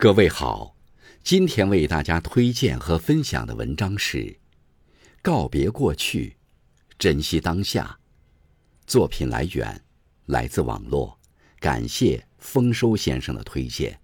各位好，今天为大家推荐和分享的文章是《告别过去，珍惜当下》。作品来源来自网络，感谢丰收先生的推荐。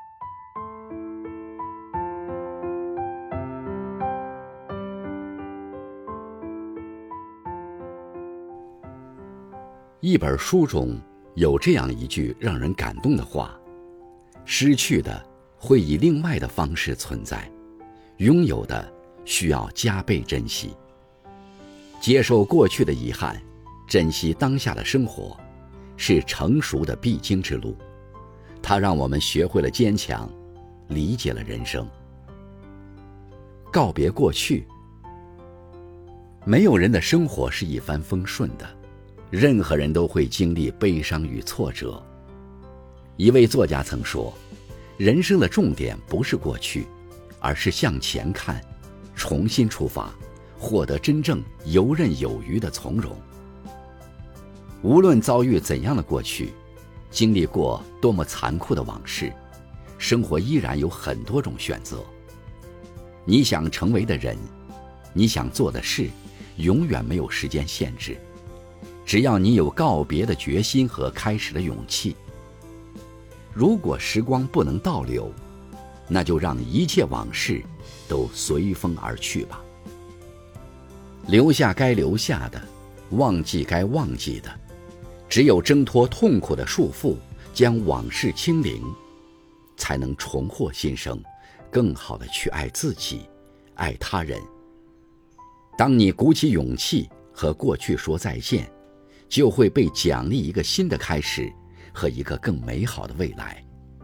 一本书中有这样一句让人感动的话：失去的会以另外的方式存在，拥有的需要加倍珍惜。接受过去的遗憾，珍惜当下的生活，是成熟的必经之路。它让我们学会了坚强，理解了人生。告别过去，没有人的生活是一帆风顺的，任何人都会经历悲伤与挫折。一位作家曾说，人生的重点不是过去，而是向前看，重新出发，获得真正游刃有余的从容。无论遭遇怎样的过去，经历过多么残酷的往事，生活依然有很多种选择。你想成为的人，你想做的事，永远没有时间限制，只要你有告别的决心和开始的勇气。如果时光不能倒流，那就让一切往事都随风而去吧。留下该留下的，忘记该忘记的，只有挣脱痛苦的束缚，将往事清零，才能重获新生，更好地去爱自己，爱他人。当你鼓起勇气和过去说再见，就会被奖励一个新的开始和一个更美好的未来。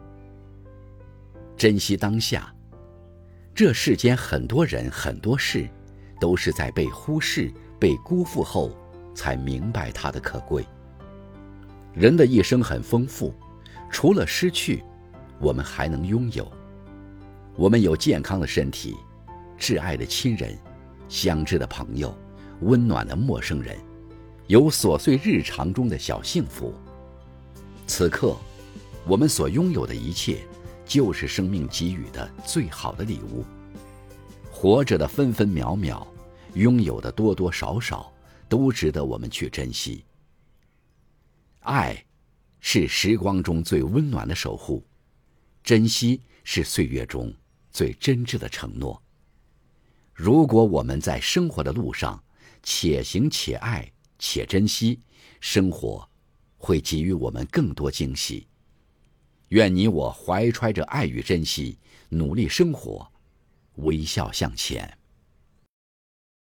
珍惜当下，这世间很多人很多事，都是在被忽视、被辜负后，才明白它的可贵。人的一生很丰富，除了失去，我们还能拥有。我们有健康的身体，挚爱的亲人，相知的朋友，温暖的陌生人，有琐碎日常中的小幸福。此刻，我们所拥有的一切，就是生命给予的最好的礼物。活着的分分秒秒，拥有的多多少少，都值得我们去珍惜。爱是时光中最温暖的守护，珍惜是岁月中最真挚的承诺。如果我们在生活的路上且行且爱且珍惜，生活会给予我们更多惊喜。愿你我怀揣着爱与珍惜，努力生活，微笑向前。